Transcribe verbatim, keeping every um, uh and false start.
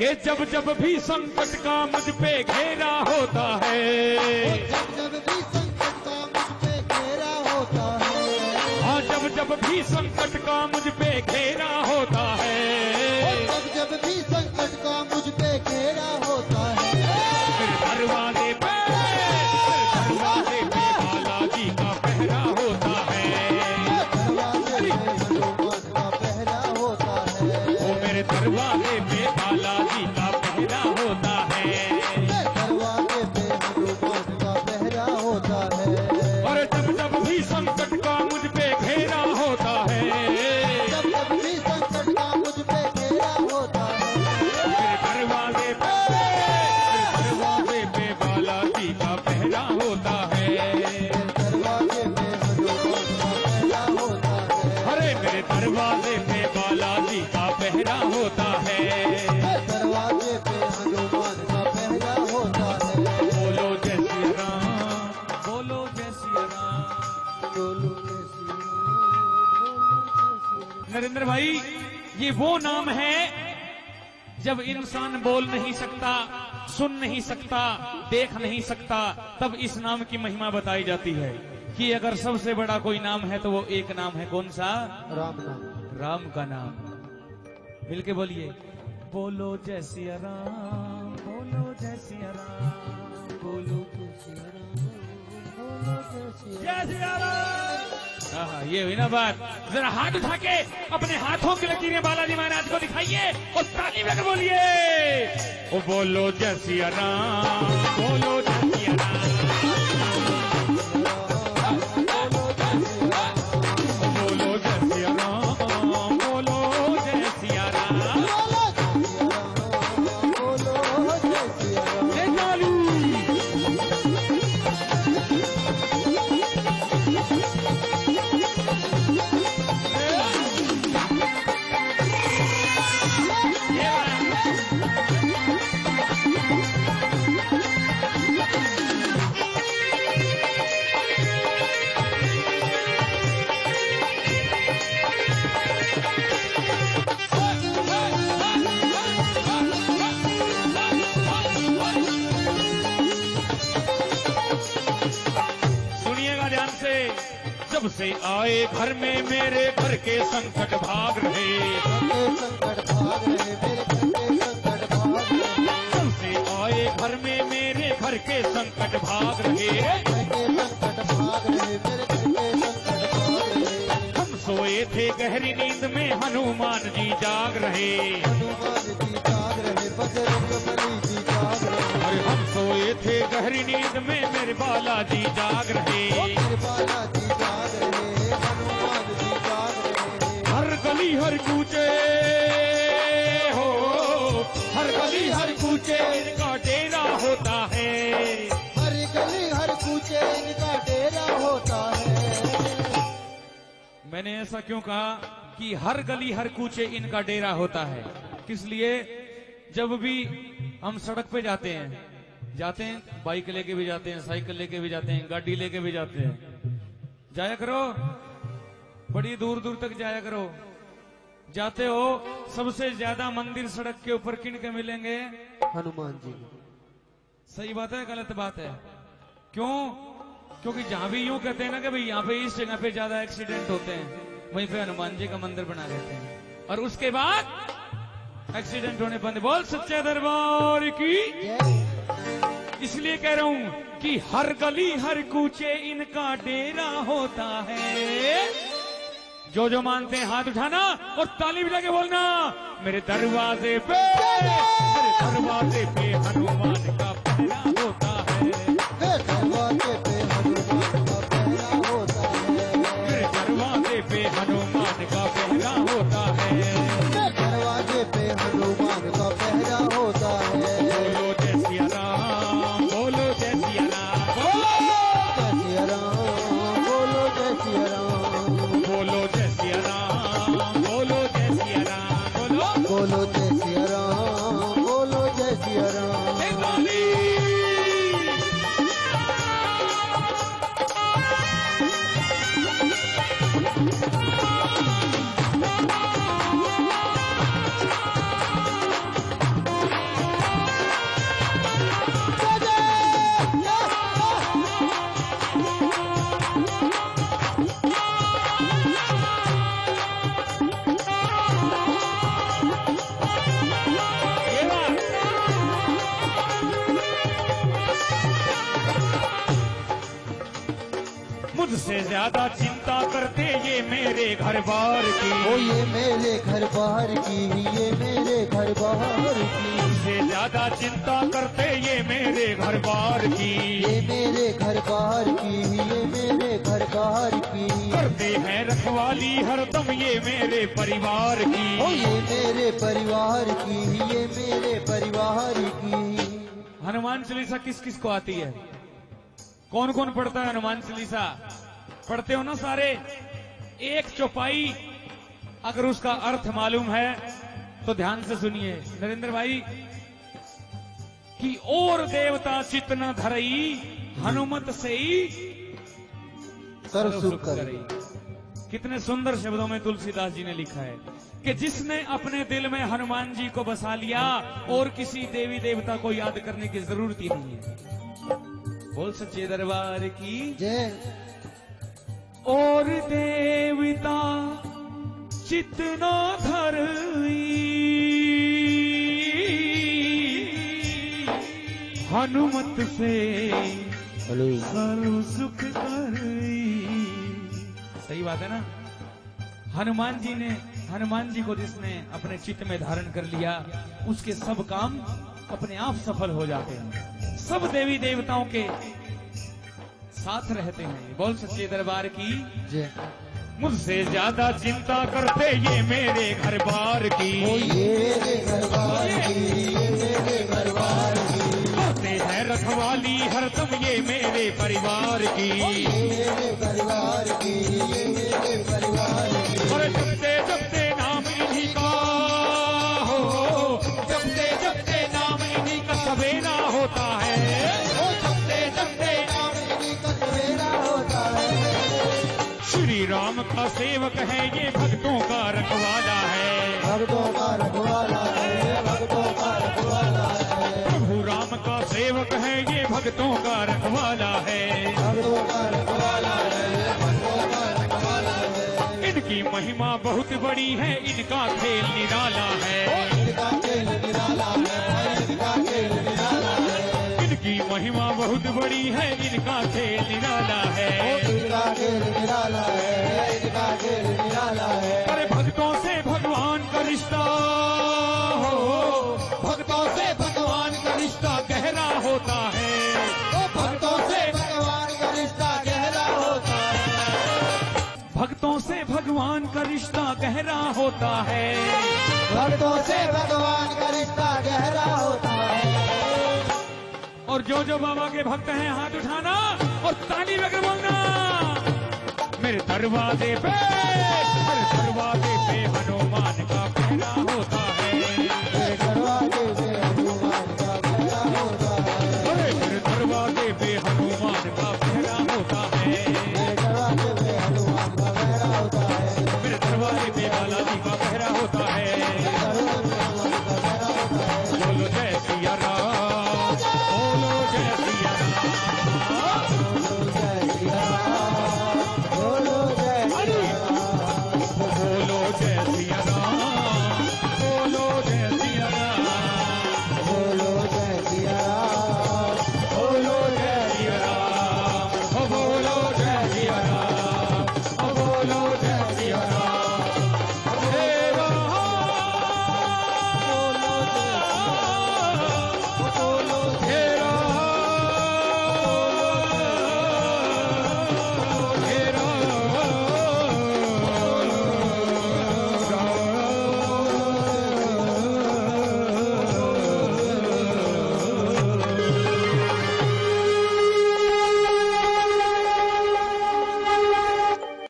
कि जब जब भी संकट का मुझ पे घेरा होता है, जब जब भी संकट का मुझ पे घेरा होता है, हाँ जब जब भी संकट का मुझ पे घेरा होता है, जब जब भी संकट का मुझ पे घेरा होता है, फिर दरवाजे पे दरवाजे पे बालाजी का पहरा होता है, दरवाजे पे हनुमान का पहरा होता है, वो मेरे दरवाजे पे बालाजी का पहरा होता है, दरवाजे पे हनुमान का पहरा होता है, और जब जब भी संकट का मुझ पे घेरा होता है, जब जब भी संकट का मुझ पे घेरा होता है, फिर दरवाजे पे फिर दरवाजे पे बालाजी का पहरा होता है, दरवाजे पे हनुमान का पहरा होता है, अरे मेरे दरवाजे पे बालाजी का पहरा होता है, दरवाजे पे हनुमान का पहरा होता है, बोलो जय श्री राम, बोलो जय श्री राम। बोलो जय श्री राम, बोलो जय श्री राम। नरेंद्र भाई, ये वो नाम है जब इंसान बोल नहीं सकता, सुन नहीं सकता, देख नहीं सकता, तब इस नाम की महिमा बताई जाती है कि अगर सबसे बड़ा कोई नाम है तो वो एक नाम है, कौन सा? राम नाम। राम का नाम। मिलके बोलिए, बोलो जय सिया राम, बोलो जय सिया राम, बोलो जय श्री राम, बोलो जय श्री राम। जय सिया राम। हाँ, ये हुई ना बात। जरा हाथ उठा के अपने हाथों की लकीरें बालाजी महाराज को दिखाइए और ताली बजाकर बोलिए, ओ बोलो जय सिया राम, बोलो जय सिया राम, बोलो जय सिया राम, बोलो जय सिया राम, बोलो जय श्री राम। जय कालू। सुनिएगा ध्यान से, जब से आए घर में मेरे घर के संकट भाग रहे, संकट भाग रहे मेरे घर के संकट भाग रहे, जब से आए घर में मेरे घर के संकट भाग रहे, घर के संकट भाग रहे मेरे घर के संकट भाग रहे, हम सोए थे गहरी नींद में हनुमान जी जाग रहे, हनुमान जी जाग रहे, बजरंग बली जी जाग रहे, अरे हम सोए थे गहरी नींद में मेरे बालाजी जाग रहे, मेरे बालाजी जाग रहे, हनुमान जी जाग रहे, हर गली हर कूचे हो, हर गली हर कूचे इनका डेरा होता है, हर गली हर कूचे इनका डेरा होता है। मैंने ऐसा क्यों कहा कि हर गली हर कूचे इनका डेरा होता है? किस लिए? जब भी हम सड़क पे जाते हैं, जाते हैं बाइक लेके भी जाते हैं, साइकिल लेके भी जाते हैं, गाड़ी लेके भी जाते हैं, जाया करो, बड़ी दूर दूर तक जाया करो, जाते हो सबसे ज्यादा मंदिर सड़क के ऊपर किन के मिलेंगे? हनुमान जी। सही बात है, गलत बात है? क्यों? क्योंकि जहां भी यूं कहते हैं ना कि भाई यहाँ पे इस जगह पे ज्यादा एक्सीडेंट होते हैं, वहीं पे हनुमान जी का मंदिर बना देते हैं, और उसके बाद एक्सीडेंट होने बंद। बोल सच्चे दरबार की। इसलिए कह रहा हूं कि हर गली हर कूचे इनका डेरा होता है। जो जो मानते हैं हाथ उठाना और ताली बजा के बोलना, मेरे दरवाजे पे मेरे दरवाजे पे हनुमान का पहरा होता है, मेरे दरवाजे पे हनुमान का पहरा होता है, मेरे दरवाजे पे हनुमान का पहरा होता है, मेरे दरवाजे पे हनुमान का पहरा होता है। बोलो जय सिया राम, बोलो जय सिया राम, जय सिया राम, बोलो जय सिया राम, बोलो जय सिया राम, बोलो जय सिया राम, बोलो बोलो जय सिया राम, बोलो जय सिया राम। जय काली। मुझसे ज्यादा चिंता करते ये मेरे घर बार की, ओ ये मेरे घर बाहर की, ये मेरे घर बाहर की, मुझसे ज्यादा चिंता करते ये मेरे घर बार की, ये मेरे घर बाहर की, ये मेरे घर बाहर की, करते हैं रखवाली हरदम ये मेरे परिवार की, ओ ये मेरे परिवार की, ये मेरे परिवार की। हनुमान चालीसा किस किस को आती है? कौन कौन पढ़ता है हनुमान चालीसा? पढ़ते हो ना सारे? एक चौपाई अगर उसका अर्थ मालूम है तो ध्यान से सुनिए नरेंद्र भाई, कि और देवता चित न धरई हनुमत से ही सर्व सुख करई। कितने सुंदर शब्दों में तुलसीदास जी ने लिखा है कि जिसने अपने दिल में हनुमान जी को बसा लिया और किसी देवी देवता को याद करने की जरूरत ही नहीं है। बोल सच्चे दरबार की जय। और देवता चितना धरई हनुमत से सर्व सुख करई। सही बात है ना? हनुमान जी ने हनुमान जी को जिसने अपने चित्त में धारण कर लिया उसके सब काम अपने आप सफल हो जाते हैं, सब देवी देवताओं के साथ रहते हैं। बोल सच्चे दरबार की जय। मुझसे ज्यादा चिंता करते ये मेरे घर बार की, ओ ये मेरे घर बाहर की, ये मेरे घर बाहर की, करते हैं रखवाली हरदम ये मेरे परिवार की, ये मेरे परिवार की, ये मेरे परिवार की। और जपते जपते नाम इन्हीं का हो, जपते जपते नाम इन्हीं का सवेरा होता है, ओ जपते जपते नाम इन्हीं का सवेरा होता है। श्री राम का सेवक है ये भक्तों का रखवाला है, भक्तों का रखवाला है, भक्तों का रखवाला है, प्रभु राम का सेवक है ये भक्तों का रखवाला है, भक्तों का रखवाला है, भक्तों का रखवाला है। इनकी महिमा बहुत बड़ी है, इनका खेल निराला है, इनका खेल निराला है, इनका खेल निराला है, इनकी महिमा बहुत बड़ी है, इनका खेल निराला है। इनका खेल निराला है, इनका खेल निराला है। अरे भक्तों से भगवान का रिश्ता हो, भक्तों से भगवान का रिश्ता गहरा होता है, ओ भक्तों से भगवान का रिश्ता गहरा होता है, भक्तों से भगवान का रिश्ता गहरा होता है, भक्तों से भगवान का रिश्ता गहरा होता है। और जो जो बाबा के भक्त हैं हाथ उठाना और ताली बकर बोलना, मेरे दरवाजे पे, मेरे दरवाजे पे हनुमान का पहरा होता है।